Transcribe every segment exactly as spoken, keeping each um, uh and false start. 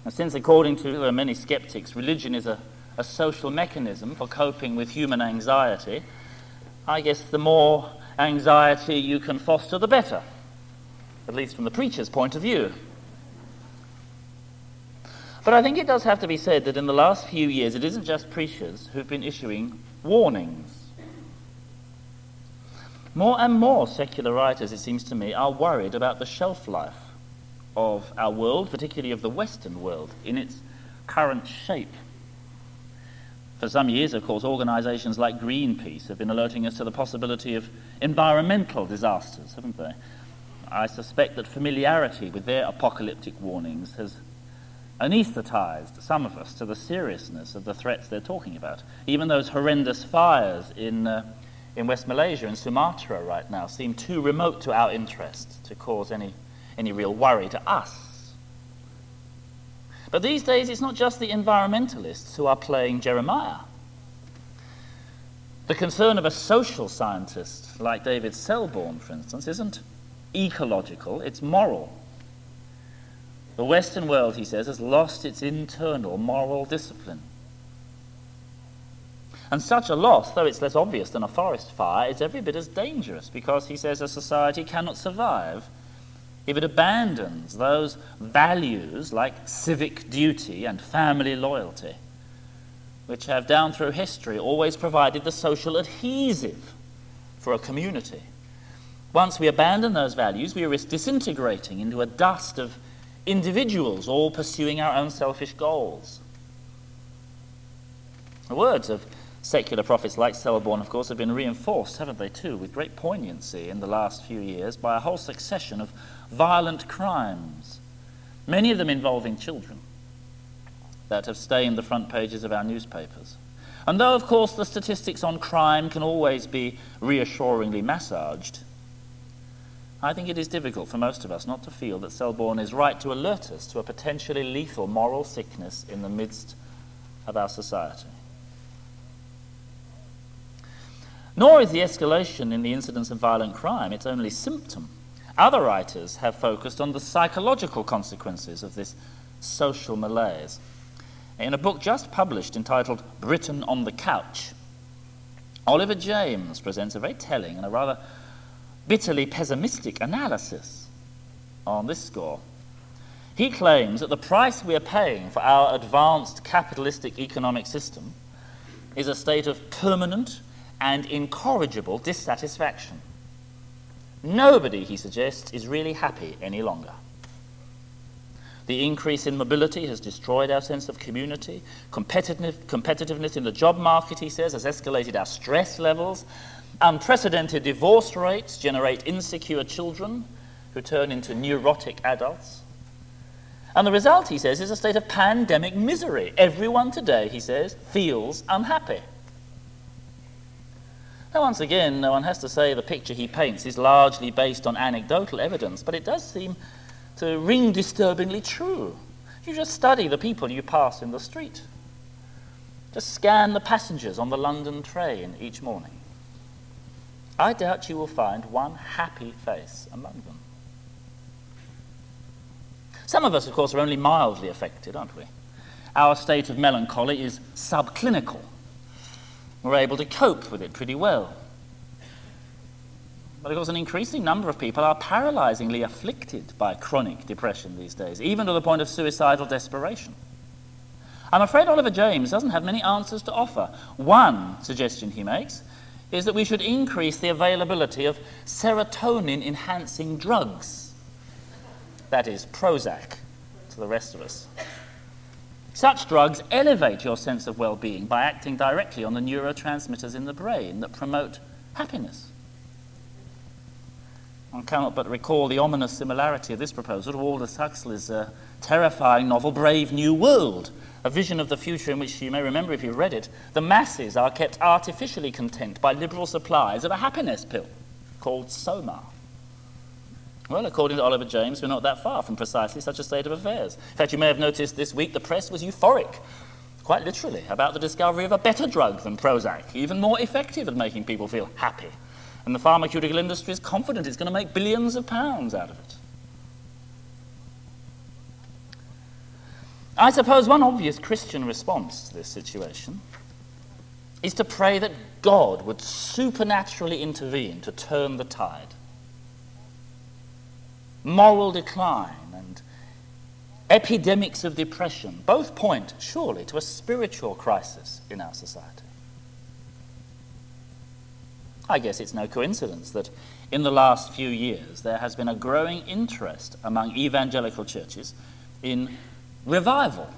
And since, according to many skeptics, religion is a, a social mechanism for coping with human anxiety, I guess the more anxiety you can foster, the better, at least from the preacher's point of view. But I think it does have to be said that in the last few years, it isn't just preachers who've been issuing warnings. More and more secular writers, it seems to me, are worried about the shelf life of our world, particularly of the Western world, in its current shape. For some years, of course, organisations like Greenpeace have been alerting us to the possibility of environmental disasters, haven't they? I suspect that familiarity with their apocalyptic warnings has anaesthetised some of us to the seriousness of the threats they're talking about. Even those horrendous fires in uh, in West Malaysia and Sumatra right now seem too remote to our interest to cause any, any real worry to us. But these days, it's not just the environmentalists who are playing Jeremiah. The concern of a social scientist like David Selborne, for instance, isn't ecological, it's moral. The Western world, he says, has lost its internal moral discipline. And such a loss, though it's less obvious than a forest fire, is every bit as dangerous, because, he says, a society cannot survive if it abandons those values like civic duty and family loyalty, which have down through history always provided the social adhesive for a community. Once we abandon those values, we risk disintegrating into a dust of individuals all pursuing our own selfish goals. The words of secular prophets like Selborne, of course, have been reinforced, haven't they, too, with great poignancy in the last few years by a whole succession of violent crimes, many of them involving children, that have stained the front pages of our newspapers. And though, of course, the statistics on crime can always be reassuringly massaged, I think it is difficult for most of us not to feel that Selborne is right to alert us to a potentially lethal moral sickness in the midst of our society. Nor is the escalation in the incidence of violent crime its only symptom. Other writers have focused on the psychological consequences of this social malaise. In a book just published entitled Britain on the Couch, Oliver James presents a very telling and a rather bitterly pessimistic analysis on this score. He claims that the price we are paying for our advanced capitalistic economic system is a state of permanent and incorrigible dissatisfaction. Nobody, he suggests, is really happy any longer. The increase in mobility has destroyed our sense of community. Competitive, competitiveness in the job market, he says, has escalated our stress levels. Unprecedented divorce rates generate insecure children who turn into neurotic adults. And the result, he says, is a state of pandemic misery. Everyone today, he says, feels unhappy. Now, once again, no one has to say the picture he paints is largely based on anecdotal evidence, but it does seem to ring disturbingly true. You just study the people you pass in the street. Just scan the passengers on the London train each morning. I doubt you will find one happy face among them. Some of us, of course, are only mildly affected, aren't we? Our state of melancholy is subclinical. We're able to cope with it pretty well. But of course, an increasing number of people are paralyzingly afflicted by chronic depression these days, even to the point of suicidal desperation. I'm afraid Oliver James doesn't have many answers to offer. One suggestion he makes is that we should increase the availability of serotonin-enhancing drugs. That is, Prozac to the rest of us. Such drugs elevate your sense of well-being by acting directly on the neurotransmitters in the brain that promote happiness. One cannot but recall the ominous similarity of this proposal to Aldous Huxley's uh, terrifying novel Brave New World, a vision of the future in which, you may remember if you've read it, the masses are kept artificially content by liberal supplies of a happiness pill called Soma. Well, according to Oliver James, we're not that far from precisely such a state of affairs. In fact, you may have noticed this week the press was euphoric, quite literally, about the discovery of a better drug than Prozac, even more effective at making people feel happy. And the pharmaceutical industry is confident it's going to make billions of pounds out of it. I suppose one obvious Christian response to this situation is to pray that God would supernaturally intervene to turn the tide. Moral decline and epidemics of depression both point, surely, to a spiritual crisis in our society. I guess it's no coincidence that in the last few years there has been a growing interest among evangelical churches in revival.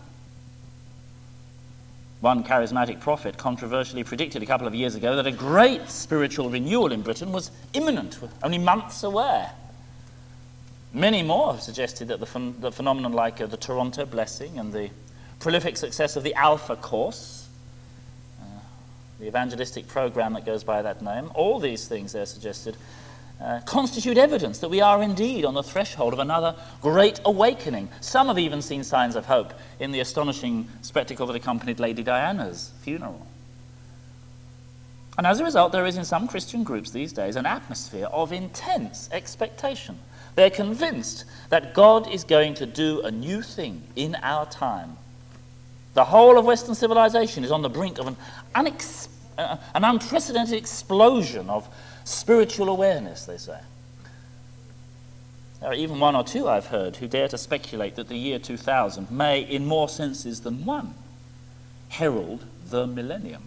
One charismatic prophet controversially predicted a couple of years ago that a great spiritual renewal in Britain was imminent, only months away. Many more have suggested that the, ph- the phenomenon like uh, the Toronto Blessing and the prolific success of the Alpha Course, uh, the evangelistic program that goes by that name, all these things, they're suggested, uh, constitute evidence that we are indeed on the threshold of another great awakening. Some have even seen signs of hope in the astonishing spectacle that accompanied Lady Diana's funeral. And as a result, there is in some Christian groups these days an atmosphere of intense expectation. They're convinced that God is going to do a new thing in our time. The whole of Western civilization is on the brink of an, unex- uh, an unprecedented explosion of spiritual awareness, they say. There are even one or two I've heard who dare to speculate that the year two thousand may, in more senses than one, herald the millennium.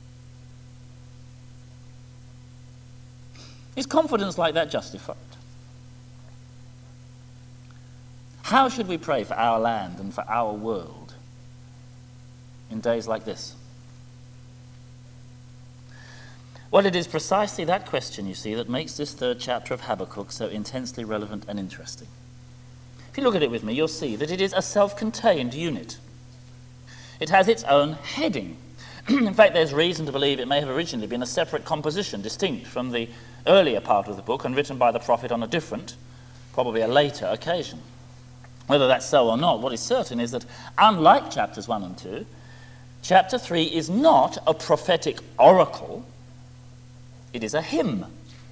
Is confidence like that justified? How should we pray for our land and for our world in days like this? Well, it is precisely that question, you see, that makes this third chapter of Habakkuk so intensely relevant and interesting. If you look at it with me, you'll see that it is a self-contained unit. It has its own heading. In fact, there's reason to believe it may have originally been a separate composition, distinct from the earlier part of the book and written by the prophet on a different, probably a later occasion. Whether that's so or not, what is certain is that, unlike chapters one and two, chapter three is not a prophetic oracle, it is a hymn.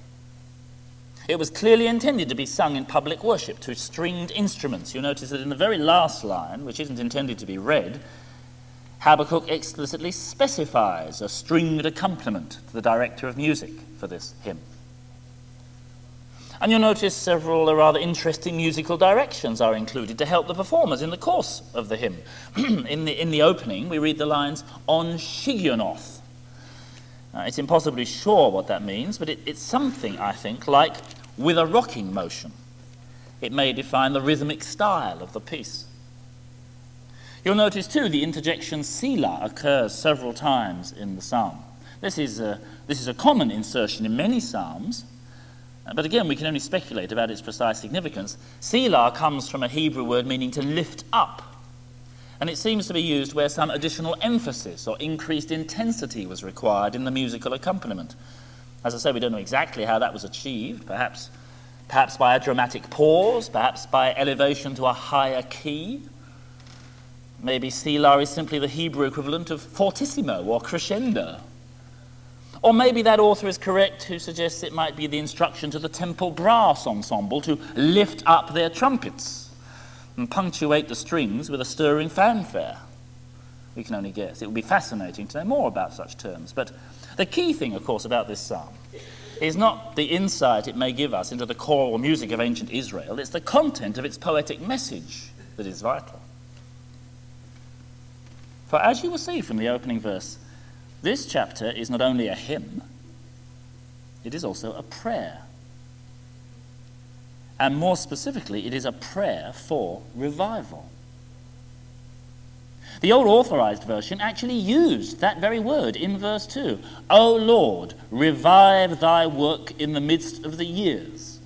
It was clearly intended to be sung in public worship to stringed instruments. You notice that in the very last line, which isn't intended to be read, Habakkuk explicitly specifies a stringed accompaniment to the director of music for this hymn. And you'll notice several rather interesting musical directions are included to help the performers in the course of the hymn. in, the, in the opening, we read the lines, "On Shigionoth." Uh, it's impossibly sure what that means, but it, it's something, I think, like "with a rocking motion." It may define the rhythmic style of the piece. You'll notice, too, the interjection "Selah" occurs several times in the psalm. This is a, this is a common insertion in many psalms, but again, we can only speculate about its precise significance. Selah comes from a Hebrew word meaning to lift up, and it seems to be used where some additional emphasis or increased intensity was required in the musical accompaniment. As I say, we don't know exactly how that was achieved, perhaps, perhaps by a dramatic pause, perhaps by elevation to a higher key. Maybe Selah is simply the Hebrew equivalent of fortissimo or crescendo. Or maybe that author is correct who suggests it might be the instruction to the temple brass ensemble to lift up their trumpets and punctuate the strings with a stirring fanfare. We can only guess. It would be fascinating to know more about such terms. But the key thing, of course, about this psalm is not the insight it may give us into the choral music of ancient Israel. It's the content of its poetic message that is vital. For as you will see from the opening verse, this chapter is not only a hymn, it is also a prayer. And more specifically, it is a prayer for revival. The old authorized version actually used that very word in verse two. "O Lord, revive thy work in the midst of the years."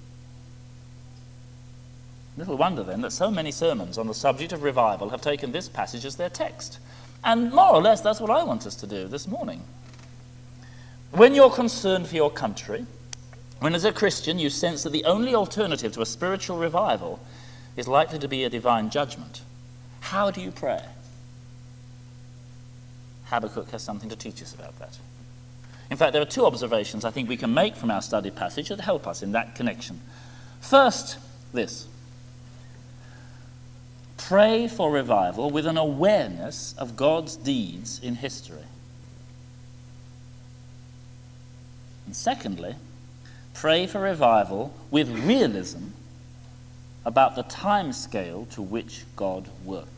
Little wonder then that so many sermons on the subject of revival have taken this passage as their text. And more or less, that's what I want us to do this morning. When you're concerned for your country, when as a Christian you sense that the only alternative to a spiritual revival is likely to be a divine judgment, how do you pray? Habakkuk has something to teach us about that. In fact, there are two observations I think we can make from our studied passage that help us in that connection. First, this. pray for revival with an awareness of God's deeds in history. And secondly, pray for revival with realism about the time scale to which God works.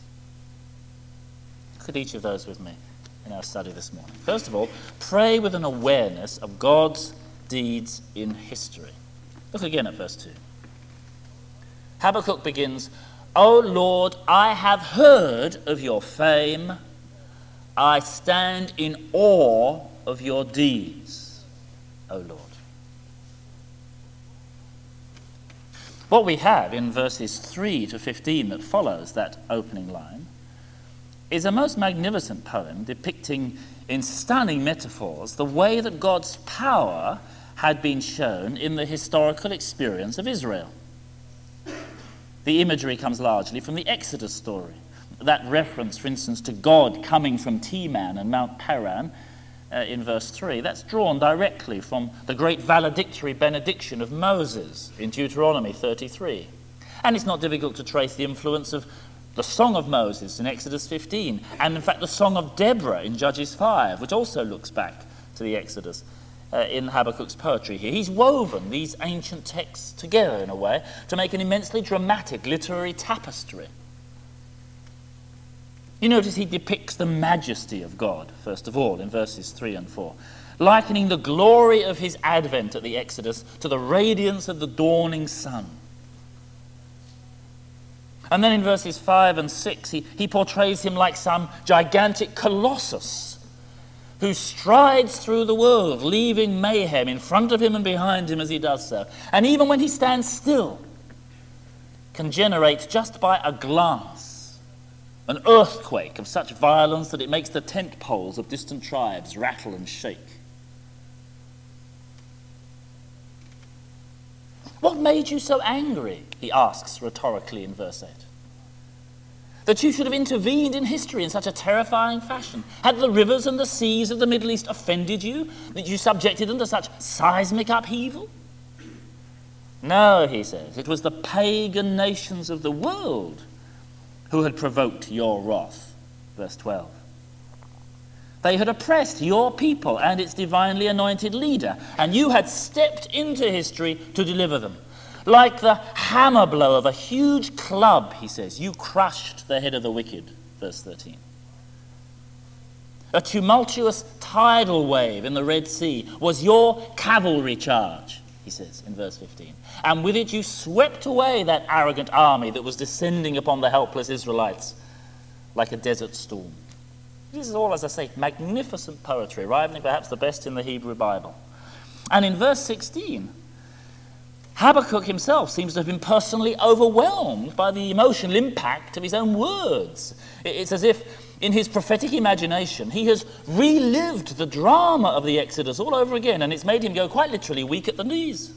Look at each of those with me in our study this morning. First of all, pray with an awareness of God's deeds in history. Look again at verse two. Habakkuk begins, "O Lord, I have heard of your fame. I stand in awe of your deeds, O Lord." What we have in verses three to fifteen that follows that opening line is a most magnificent poem depicting in stunning metaphors the way that God's power had been shown in the historical experience of Israel. The imagery comes largely from the Exodus story. That reference, for instance, to God coming from Teman and Mount Paran uh, in verse three, that's drawn directly from the great valedictory benediction of Moses in Deuteronomy thirty-three. And it's not difficult to trace the influence of the Song of Moses in Exodus fifteen, and in fact the Song of Deborah in Judges five, which also looks back to the Exodus uh, in Habakkuk's poetry here. He's woven these ancient texts together in a way to make an immensely dramatic literary tapestry. You notice he depicts the majesty of God, first of all, in verses three and four, likening the glory of his advent at the Exodus to the radiance of the dawning sun. And then in verses five and six, he, he portrays him like some gigantic colossus who strides through the world, leaving mayhem in front of him and behind him as he does so. And even when he stands still, can generate just by a glance an earthquake of such violence that it makes the tent poles of distant tribes rattle and shake. What made you so angry, he asks rhetorically in verse eight, that you should have intervened in history in such a terrifying fashion? Had the rivers and the seas of the Middle East offended you, that you subjected them to such seismic upheaval? No, he says, it was the pagan nations of the world who had provoked your wrath. Verse twelve. They had oppressed your people and its divinely anointed leader, and you had stepped into history to deliver them. Like the hammer blow of a huge club, he says, you crushed the head of the wicked. Verse thirteen. A tumultuous tidal wave in the Red Sea was your cavalry charge, he says in verse fifteen. And with it you swept away that arrogant army that was descending upon the helpless Israelites like a desert storm. This is all, as I say, magnificent poetry, rivaling perhaps the best in the Hebrew Bible. And in verse sixteen, Habakkuk himself seems to have been personally overwhelmed by the emotional impact of his own words. It's as if in his prophetic imagination he has relived the drama of the Exodus all over again, and it's made him go quite literally weak at the knees.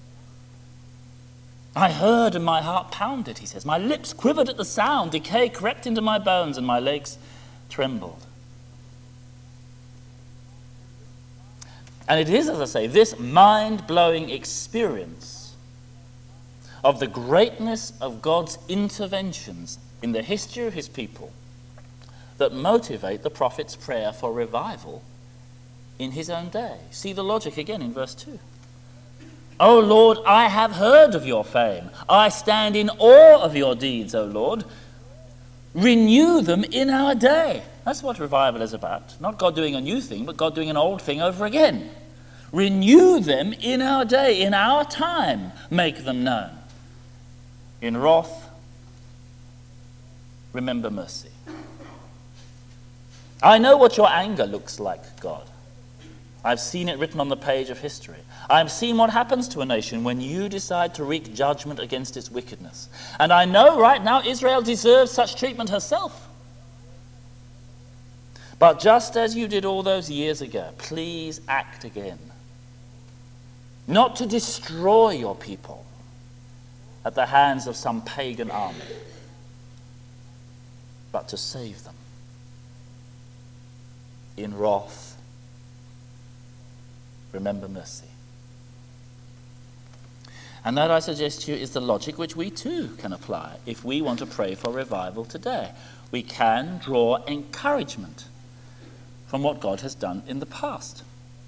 I heard and my heart pounded, he says. My lips quivered at the sound. Decay crept into my bones and my legs trembled. And it is, as I say, this mind-blowing experience of the greatness of God's interventions in the history of his people that motivate the prophet's prayer for revival in his own day. See the logic again in verse two. O Lord, I have heard of your fame. I stand in awe of your deeds, O Lord. Renew them in our day. That's what revival is about. Not God doing a new thing, but God doing an old thing over again. Renew them in our day, in our time. Make them known. In wrath, remember mercy. I know what your anger looks like, God. I've seen it written on the page of history. I've seen what happens to a nation when you decide to wreak judgment against its wickedness. And I know right now Israel deserves such treatment herself. But just as you did all those years ago, please act again. Not to destroy your people at the hands of some pagan army, but to save them. In wrath, remember mercy. And that, I suggest to you, is the logic which we too can apply if we want to pray for revival today. We can draw encouragement from what God has done in the past.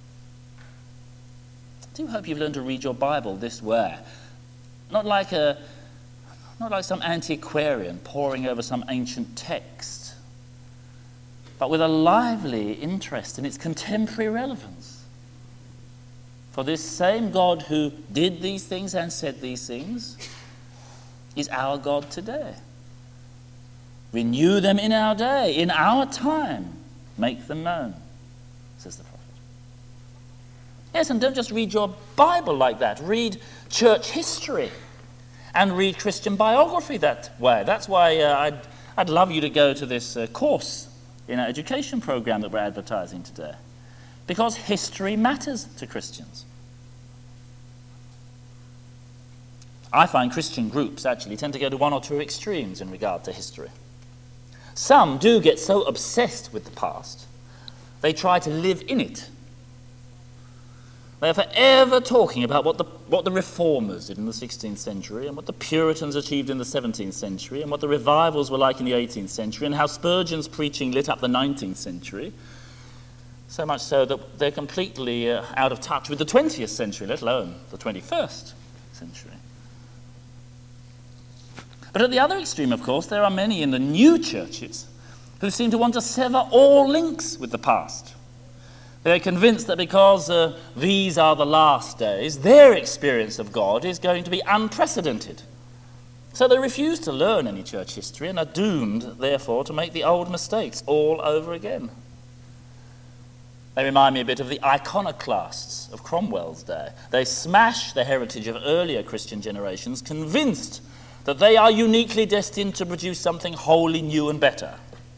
I do hope you've learned to read your Bible this way. Not like a, not like some antiquarian poring over some ancient text, but with a lively interest in its contemporary relevance. For this same God who did these things and said these things is our God today. Renew them in our day, in our time. Make them known, says the prophet. Yes, and don't just read your Bible like that. Read church history and read Christian biography that way. That's why uh, I'd, I'd love you to go to this uh, course in our education program that we're advertising today. Because history matters to Christians. I find Christian groups actually tend to go to one or two extremes in regard to history. Some do get so obsessed with the past, they try to live in it. They're forever talking about what the, what the Reformers did in the sixteenth century, and what the Puritans achieved in the seventeenth century, and what the revivals were like in the eighteenth century, and how Spurgeon's preaching lit up the nineteenth century. So much so that they're completely uh, out of touch with the twentieth century, let alone the twenty-first century. But at the other extreme, of course, there are many in the new churches who seem to want to sever all links with the past. They're convinced that because uh, these are the last days, their experience of God is going to be unprecedented. So they refuse to learn any church history and are doomed, therefore, to make the old mistakes all over again. They remind me a bit of the iconoclasts of Cromwell's day. They smash the heritage of earlier Christian generations, convinced that they are uniquely destined to produce something wholly new and better.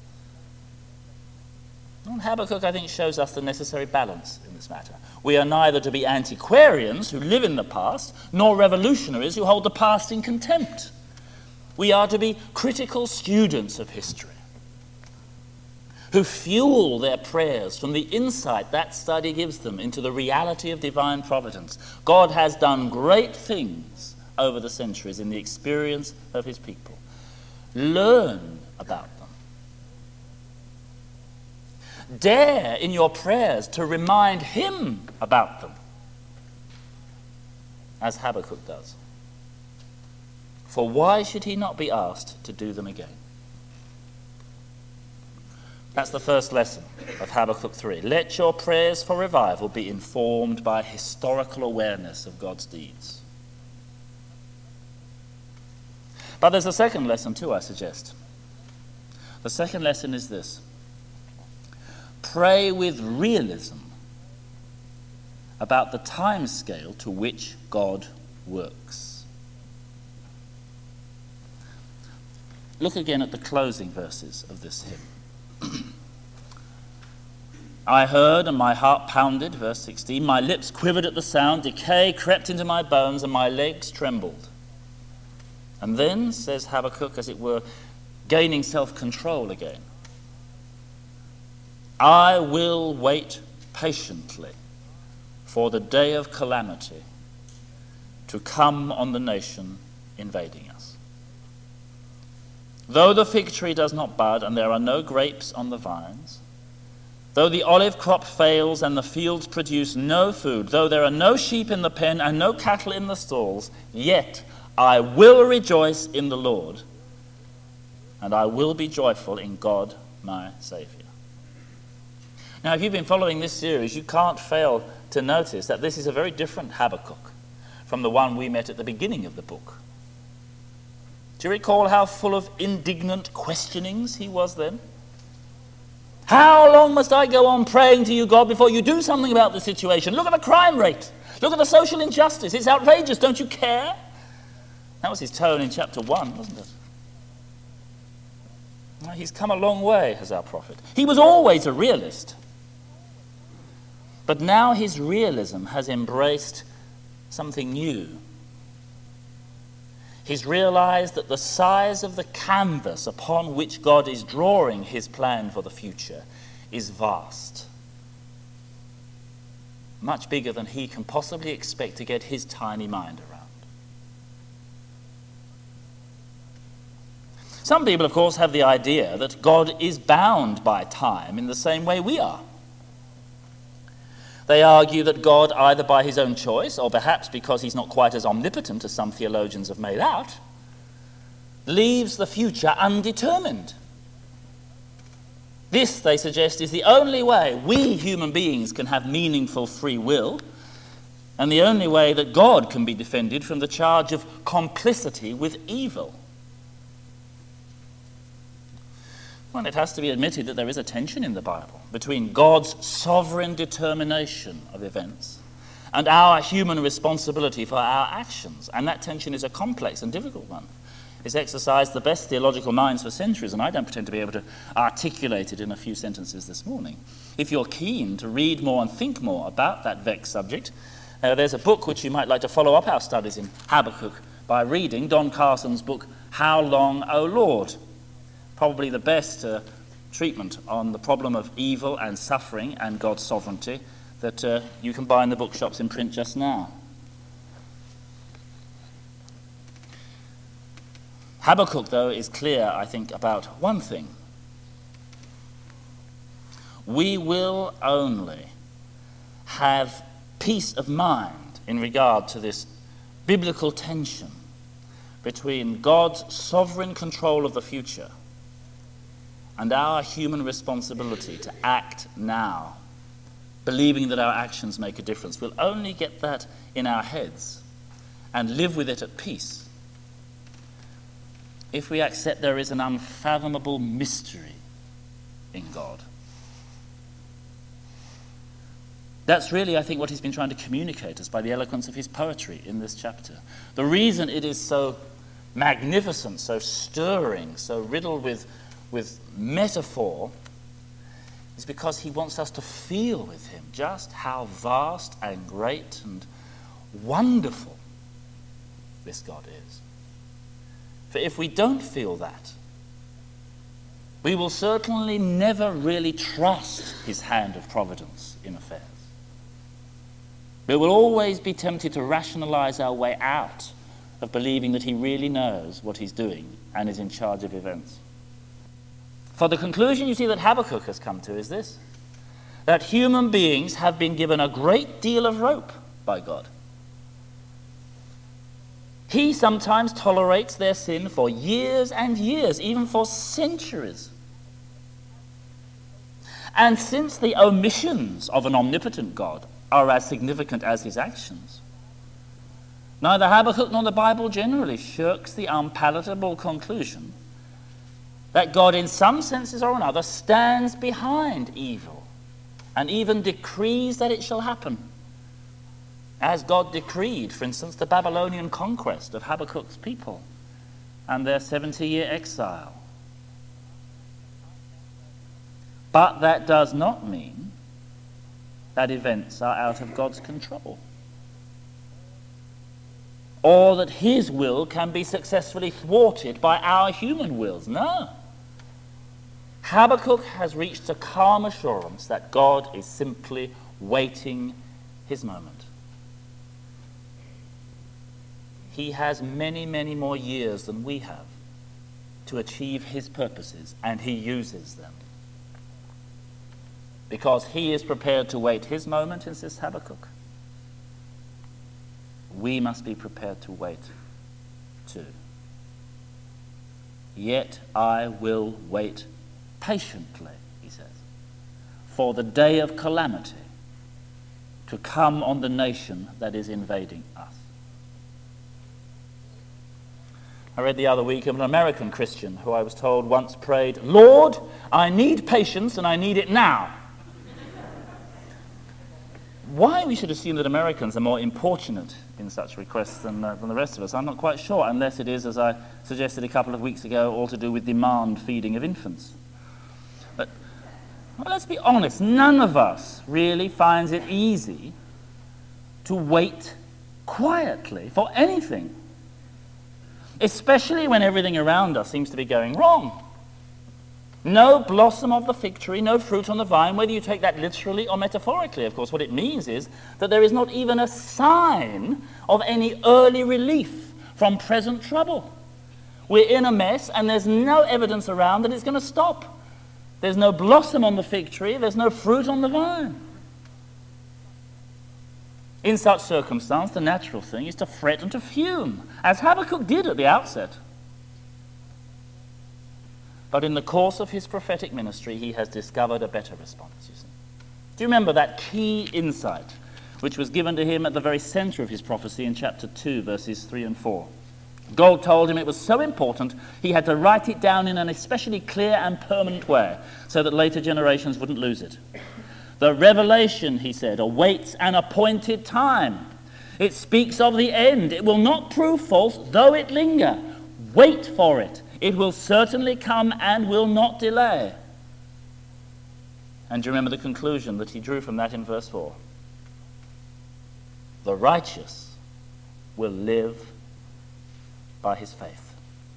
And Habakkuk, I think, shows us the necessary balance in this matter. We are neither to be antiquarians who live in the past, nor revolutionaries who hold the past in contempt. We are to be critical students of history, who fuel their prayers from the insight that study gives them into the reality of divine providence. God has done great things over the centuries in the experience of his people. Learn about them. Dare in your prayers to remind him about them, as Habakkuk does. For why should he not be asked to do them again? That's the first lesson of Habakkuk three. Let your prayers for revival be informed by historical awareness of God's deeds. But there's a second lesson too, I suggest. The second lesson is this. Pray with realism about the time scale to which God works. Look again at the closing verses of this hymn. I heard and my heart pounded, verse sixteen. My lips quivered at the sound. Decay crept into my bones and my legs trembled. And then, says Habakkuk, as it were, gaining self-control again, I will wait patiently for the day of calamity to come on the nation invading us. Though the fig tree does not bud and there are no grapes on the vines, though the olive crop fails and the fields produce no food, though there are no sheep in the pen and no cattle in the stalls, yet I will rejoice in the Lord, and I will be joyful in God my Saviour. Now, if you've been following this series, you can't fail to notice that this is a very different Habakkuk from the one we met at the beginning of the book. Do you recall how full of indignant questionings he was then? How long must I go on praying to you, God, before you do something about the situation? Look at the crime rate. Look at the social injustice. It's outrageous. Don't you care? That was his tone in chapter one, wasn't it? Well, he's come a long way as our prophet. He was always a realist. But now his realism has embraced something new. He's realized that the size of the canvas upon which God is drawing his plan for the future is vast. Much bigger than he can possibly expect to get his tiny mind around. Some people, of course, have the idea that God is bound by time in the same way we are. They argue that God, either by his own choice or perhaps because he's not quite as omnipotent as some theologians have made out, leaves the future undetermined. This, they suggest, is the only way we human beings can have meaningful free will, and the only way that God can be defended from the charge of complicity with evil. Well, it has to be admitted that there is a tension in the Bible between God's sovereign determination of events and our human responsibility for our actions. And that tension is a complex and difficult one. It's exercised the best theological minds for centuries, and I don't pretend to be able to articulate it in a few sentences this morning. If you're keen to read more and think more about that vexed subject, uh, there's a book which you might like to follow up our studies in Habakkuk by reading, Don Carson's book, How Long, O Lord? Probably the best uh, treatment on the problem of evil and suffering and God's sovereignty that uh, you can buy in the bookshops in print just now. Habakkuk, though, is clear, I think, about one thing. We will only have peace of mind in regard to this biblical tension between God's sovereign control of the future and our human responsibility to act now, believing that our actions make a difference. We'll only get that in our heads and live with it at peace if we accept there is an unfathomable mystery in God. That's really, I think, what he's been trying to communicate us by the eloquence of his poetry in this chapter. The reason it is so magnificent, so stirring, so riddled with with metaphor is because he wants us to feel with him just how vast and great and wonderful this God is. For if we don't feel that, we will certainly never really trust his hand of providence in affairs. We will always be tempted to rationalize our way out of believing that he really knows what he's doing and is in charge of events. For the conclusion you see that Habakkuk has come to is this: that human beings have been given a great deal of rope by God. He sometimes tolerates their sin for years and years, even for centuries. And since the omissions of an omnipotent God are as significant as his actions, neither Habakkuk nor the Bible generally shirks the unpalatable conclusion that God, in some senses or another, stands behind evil and even decrees that it shall happen, as God decreed, for instance, the Babylonian conquest of Habakkuk's people and their seventy-year exile. But that does not mean that events are out of God's control, or that his will can be successfully thwarted by our human wills. No. Habakkuk has reached a calm assurance that God is simply waiting his moment. He has many, many more years than we have to achieve his purposes, and he uses them. Because he is prepared to wait his moment, insists Habakkuk, we must be prepared to wait too. Yet I will wait patiently, he says, for the day of calamity to come on the nation that is invading us. I read the other week of an American Christian who I was told once prayed, "Lord, I need patience and I need it now." Why we should assume that Americans are more importunate in such requests than, uh, than the rest of us, I'm not quite sure, unless it is, as I suggested a couple of weeks ago, all to do with demand feeding of infants. But well, let's be honest, none of us really finds it easy to wait quietly for anything, especially when everything around us seems to be going wrong. No blossom of the fig tree, no fruit on the vine, whether you take that literally or metaphorically. Of course, what it means is that there is not even a sign of any early relief from present trouble. We're in a mess, and there's no evidence around that it's going to stop. There's no blossom on the fig tree. There's no fruit on the vine. In such circumstance, the natural thing is to fret and to fume, as Habakkuk did at the outset. But in the course of his prophetic ministry, he has discovered a better response, you see. Do you remember that key insight which was given to him at the very center of his prophecy in chapter two, verses three and four? God told him it was so important he had to write it down in an especially clear and permanent way so that later generations wouldn't lose it. The revelation, he said, awaits an appointed time. It speaks of the end. It will not prove false, though it linger. Wait for it. It will certainly come and will not delay. And do you remember the conclusion that he drew from that in verse four? The righteous will live by his faith.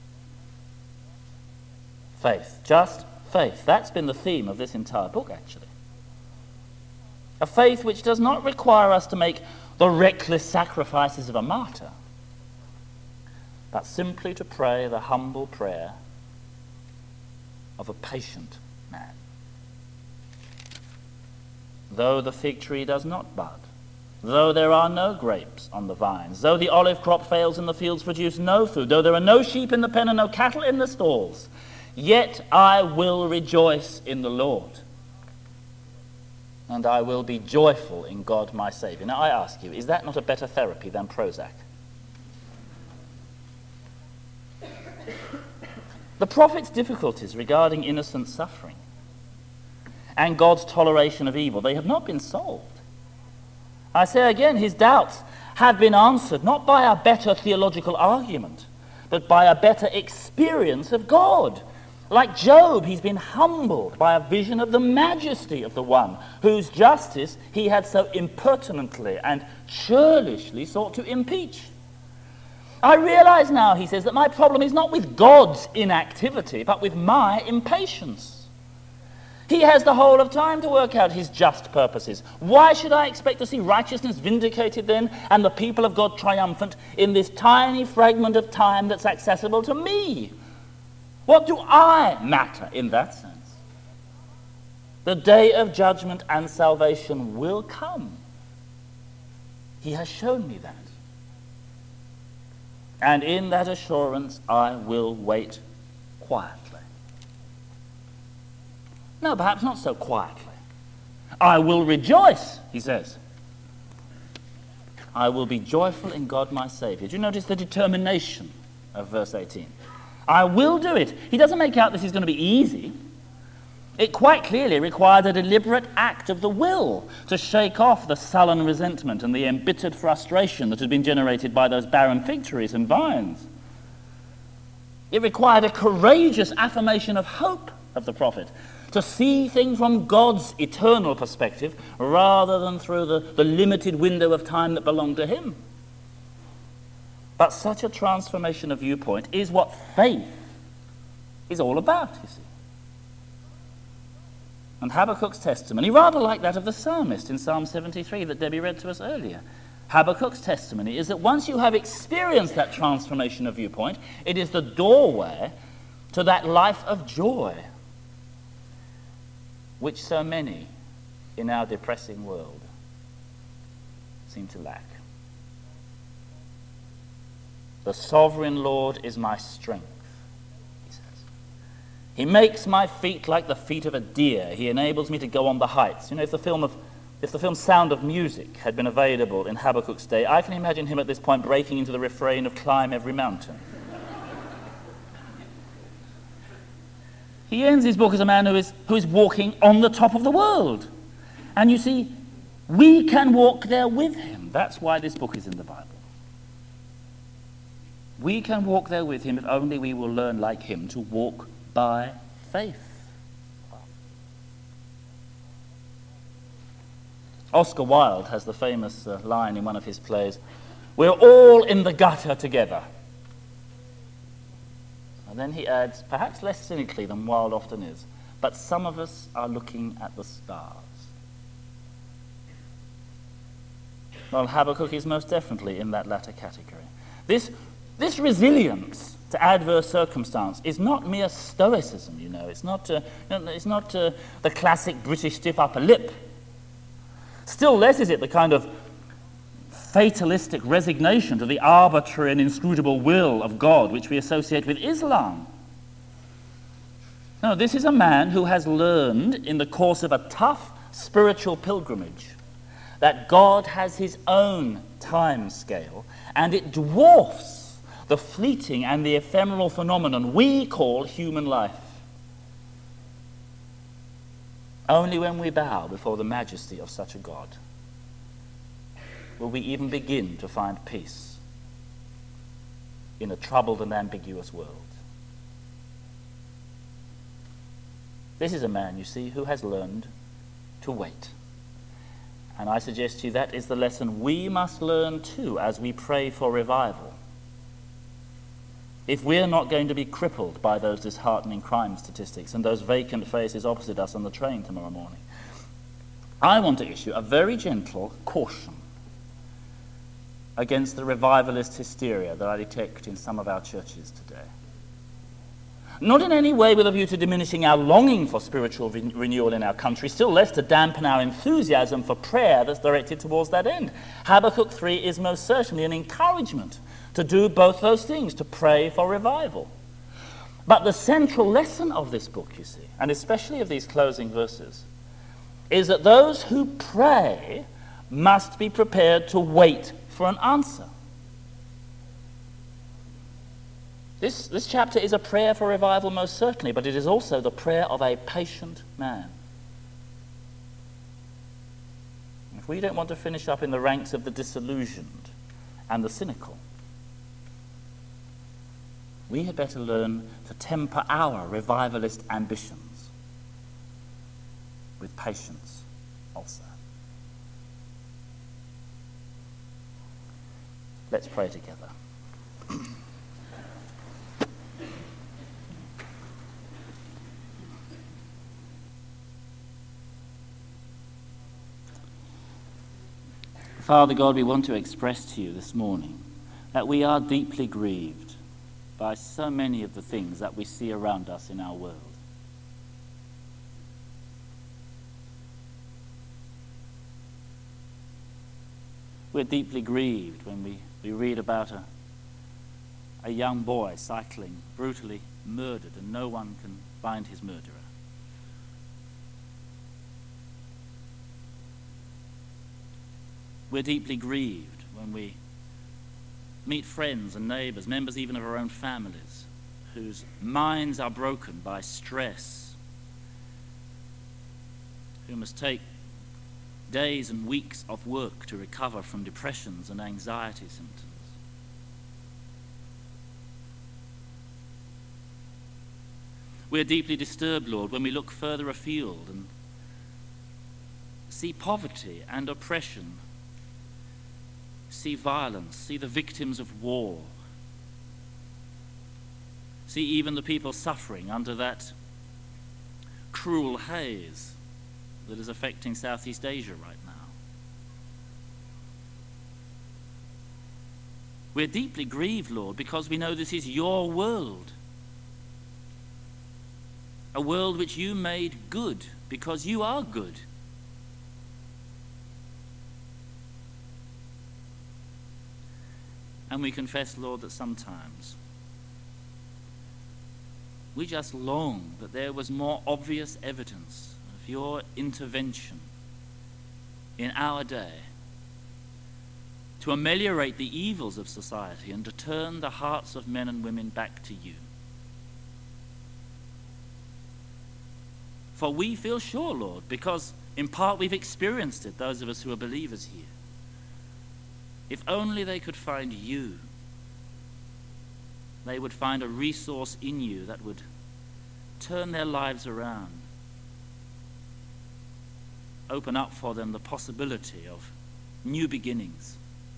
Faith, just faith. That's been the theme of this entire book, actually. A faith which does not require us to make the reckless sacrifices of a martyr, but simply to pray the humble prayer of a patient man. Though the fig tree does not bud, though there are no grapes on the vines, though the olive crop fails and the fields produce no food, though there are no sheep in the pen and no cattle in the stalls, yet I will rejoice in the Lord, and I will be joyful in God my Saviour. Now I ask you, is that not a better therapy than Prozac? The prophet's difficulties regarding innocent suffering and God's toleration of evil, they have not been solved. I say again, his doubts have been answered not by a better theological argument, but by a better experience of God. Like Job, he's been humbled by a vision of the majesty of the one whose justice he had so impertinently and churlishly sought to impeach. I realize now, he says, that my problem is not with God's inactivity, but with my impatience. He has the whole of time to work out his just purposes. Why should I expect to see righteousness vindicated then and the people of God triumphant in this tiny fragment of time that's accessible to me? What do I matter in that sense? The day of judgment and salvation will come. He has shown me that. And in that assurance I will wait quietly. No, perhaps not so quietly. I will rejoice, he says. I will be joyful in God my Saviour. Do you notice the determination of verse eighteen? I will do it. He doesn't make out this is going to be easy. It quite clearly required a deliberate act of the will to shake off the sullen resentment and the embittered frustration that had been generated by those barren fig trees and vines. It required a courageous affirmation of hope of the prophet, to see things from God's eternal perspective rather than through the, the limited window of time that belonged to him. But such a transformation of viewpoint is what faith is all about, you see. And Habakkuk's testimony, rather like that of the psalmist in Psalm seventy-three that Debbie read to us earlier, Habakkuk's testimony is that once you have experienced that transformation of viewpoint, it is the doorway to that life of joy which so many in our depressing world seem to lack. The sovereign Lord is my strength, he says. He makes my feet like the feet of a deer. He enables me to go on the heights. You know, if the film of if the film Sound of Music had been available in Habakkuk's day, I can imagine him at this point breaking into the refrain of Climb Every Mountain. He ends his book as a man who is, who is walking on the top of the world. And you see, we can walk there with him. That's why this book is in the Bible. We can walk there with him if only we will learn like him to walk by faith. Oscar Wilde has the famous uh, line in one of his plays, "We're all in the gutter together." And then he adds, perhaps less cynically than Wilde often is, but some of us are looking at the stars. Well, Habakkuk is most definitely in that latter category. This, this resilience to adverse circumstance is not mere stoicism, you know. It's not, uh, it's not uh, the classic British stiff upper lip. Still less is it the kind of fatalistic resignation to the arbitrary and inscrutable will of God which we associate with Islam. No, this is a man who has learned in the course of a tough spiritual pilgrimage that God has his own time scale, and it dwarfs the fleeting and the ephemeral phenomenon we call human life. Only when we bow before the majesty of such a God will we even begin to find peace in a troubled and ambiguous world. This is a man, you see, who has learned to wait. And I suggest to you that is the lesson we must learn too as we pray for revival. If we're not going to be crippled by those disheartening crime statistics and those vacant faces opposite us on the train tomorrow morning, I want to issue a very gentle caution against the revivalist hysteria that I detect in some of our churches today. Not in any way with a view to diminishing our longing for spiritual re- renewal in our country, still less to dampen our enthusiasm for prayer that's directed towards that end. Habakkuk three is most certainly an encouragement to do both those things, to pray for revival. But the central lesson of this book, you see, and especially of these closing verses, is that those who pray must be prepared to wait for an answer. This, this chapter is a prayer for revival, most certainly, but it is also the prayer of a patient man. If we don't want to finish up in the ranks of the disillusioned and the cynical, we had better learn to temper our revivalist ambitions with patience also. Let's pray together. Father God, we want to express to you this morning that we are deeply grieved by so many of the things that we see around us in our world. We're deeply grieved when we, we read about a, a young boy cycling, brutally murdered, and no one can find his murderer. We're deeply grieved when we meet friends and neighbors, members even of our own families, whose minds are broken by stress, who must take days and weeks of work to recover from depressions and anxiety symptoms. We're deeply disturbed, Lord, when we look further afield and see poverty and oppression, see violence, see the victims of war, see even the people suffering under that cruel haze that is affecting Southeast Asia right now. We're deeply grieved, Lord, because we know this is your world, a world which you made good because you are good. And we confess, Lord, that sometimes we just long that there was more obvious evidence of your intervention in our day to ameliorate the evils of society and to turn the hearts of men and women back to you. For we feel sure, Lord, because in part we've experienced it, those of us who are believers here. If only they could find you, they would find a resource in you that would turn their lives around, open up for them the possibility of new beginnings.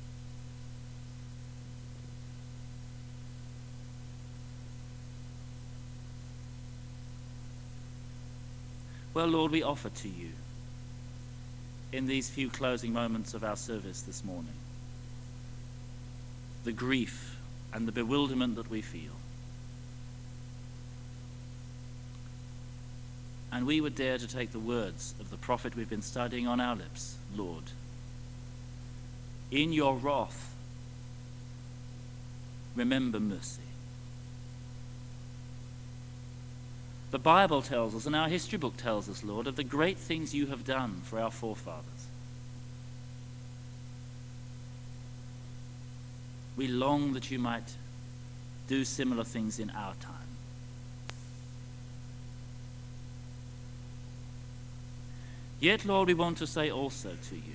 Well, Lord, we offer to you in these few closing moments of our service this morning the grief and the bewilderment that we feel. and we would dare to take the words of the prophet we've been studying on our lips. Lord, in your wrath, remember mercy. The Bible tells us, and our history book tells us, Lord, of the great things you have done for our forefathers. We long that you might do similar things in our time. Yet, Lord, we want to say also to you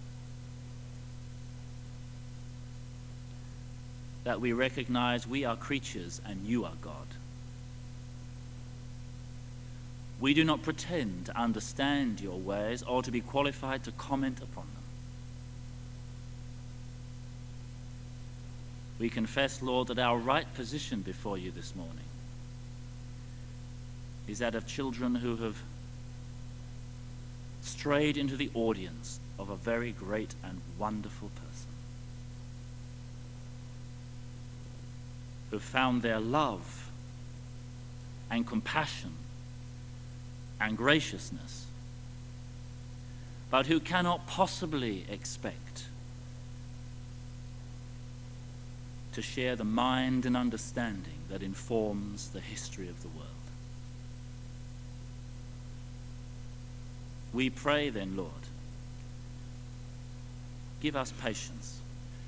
that we recognize we are creatures and you are God. We do not pretend to understand your ways or to be qualified to comment upon them. We confess, Lord, that our right position before you this morning is that of children who have strayed into the audience of a very great and wonderful person, who found their love and compassion and graciousness, but who cannot possibly expect to share the mind and understanding that informs the history of the world. We pray then, Lord, give us patience.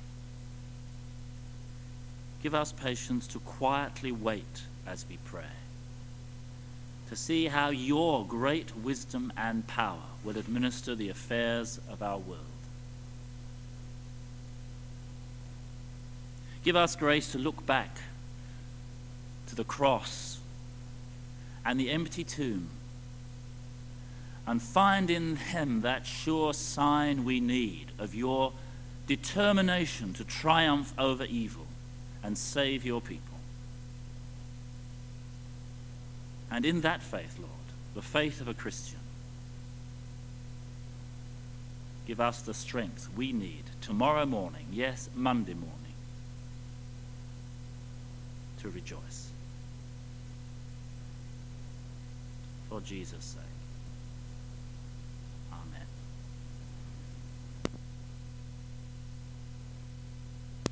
Give us patience to quietly wait as we pray, to see how your great wisdom and power will administer the affairs of our world. Give us grace to look back to the cross and the empty tomb and find in them that sure sign we need of your determination to triumph over evil and save your people. And in that faith, Lord, the faith of a Christian, give us the strength we need tomorrow morning, yes, Monday morning, to rejoice. For Jesus' sake.